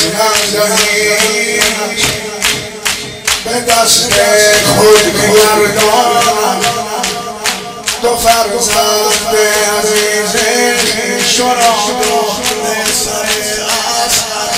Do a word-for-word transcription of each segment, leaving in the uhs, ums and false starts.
نزدی به دست خود بگردانم دو فرزند عزیز شراد و سر اسد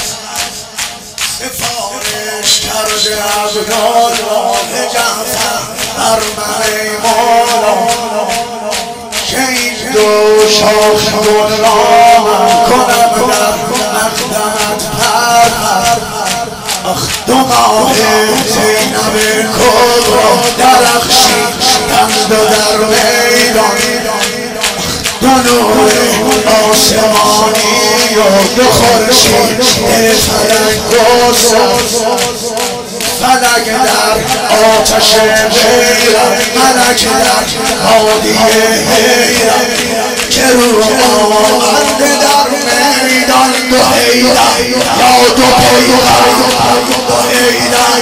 سفارش کرده عبدالله جعفر بر من مولا که این دو شاخ گل را من کنم در مقدمت پر آخ دو ماه زینب کبرا درخشیدند و در میدان دو نور آسمانی و دو خورشید فلک گذر فلک در آتش غیرت ملک در وادی حیرت که رو آورده در میدان دو حیدر یا دو پیغمبر دو حیدر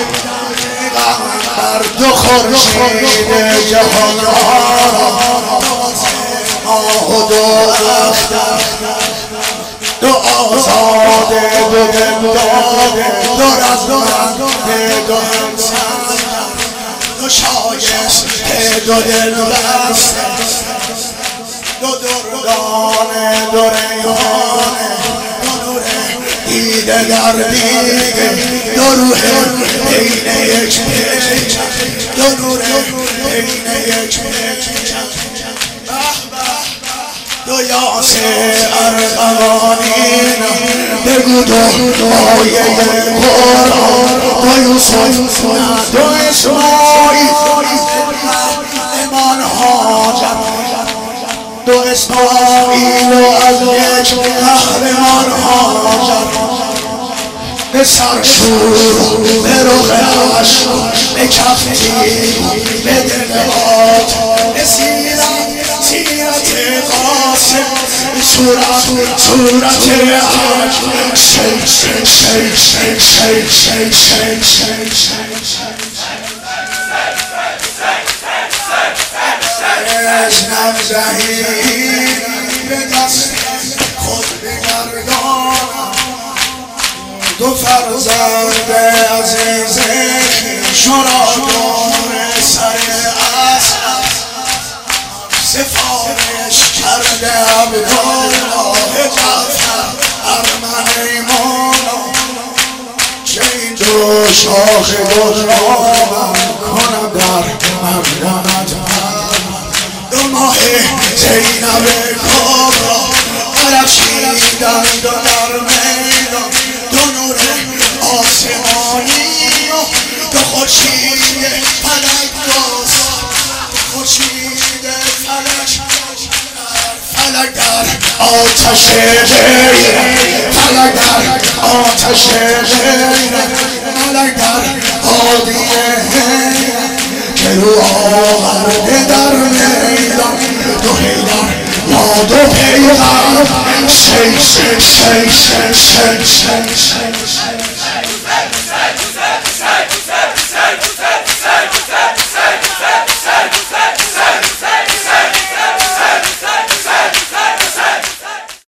پیغمبر دو خورشید جهان را ماه و دو اختر دو آزاده دو دمداده دو رزمنده دو همسنده دو شایسته دو دل بسته دو دردانه دو ریحانه دو نور دیده در دیگه دو روح بین یک پیکر دو نور بین یک پیکر دو یاسه ارغوانین بگو دو آیه قرآن دو یوسف دو اسماعیل امان حاجت دو اسماعیل و از یک قهرمان حاجت به سرشور به رخش به کفتی به دلات به سیرت سیرت قاسم به صورت صورت عجب شیک شیک شیک شیک شیک شیک شیک شیک شیک اشنم زهید به دست خود بگردانم دو فرزند عزیز شرادار سر اسد سفارش کرده عبدالله جعفر ارمن مولا که این دو شاخ گل را من کنم در مقدمت دو ماه زینب کبرا درخشیدند و در میدان دو نور آسمانی و دو خورشید فلک گذر خورشید فلک فلک در آتش غیرت فلک در آتش غیرت فلک در وادی حیرت که رو آورده در میدان دو حیدر یا دو پیغمبر شیک شیک شیک شیک شیک شیک